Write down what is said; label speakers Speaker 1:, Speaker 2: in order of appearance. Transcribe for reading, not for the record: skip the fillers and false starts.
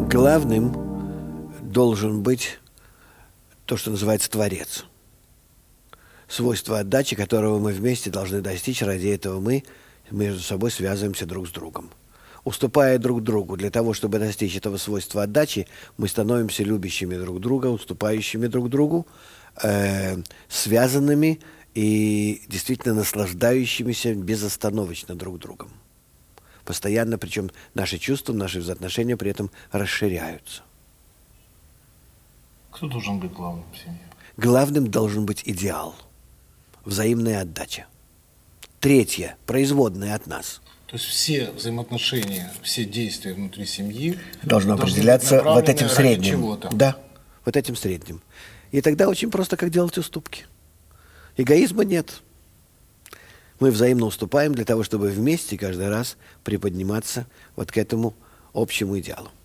Speaker 1: Главным должен быть то, что называется Творец. Свойство отдачи, которого мы вместе должны достичь. Ради этого мы между собой связываемся друг с другом. Уступая друг другу для того, чтобы достичь этого свойства отдачи, мы становимся любящими друг друга, уступающими друг другу, связанными и действительно наслаждающимися безостановочно друг другом. Постоянно, причем наши чувства, наши взаимоотношения при этом расширяются.
Speaker 2: Кто должен быть главным в семье?
Speaker 1: Главным должен быть идеал, взаимная отдача. Третье, производное от нас.
Speaker 2: То есть все взаимоотношения, все действия внутри семьи
Speaker 1: должно определяться вот этим средним. Да, вот этим средним. И тогда очень просто, как делать уступки. Эгоизма нет. Мы взаимно уступаем для того, чтобы вместе каждый раз приподниматься вот к этому общему идеалу.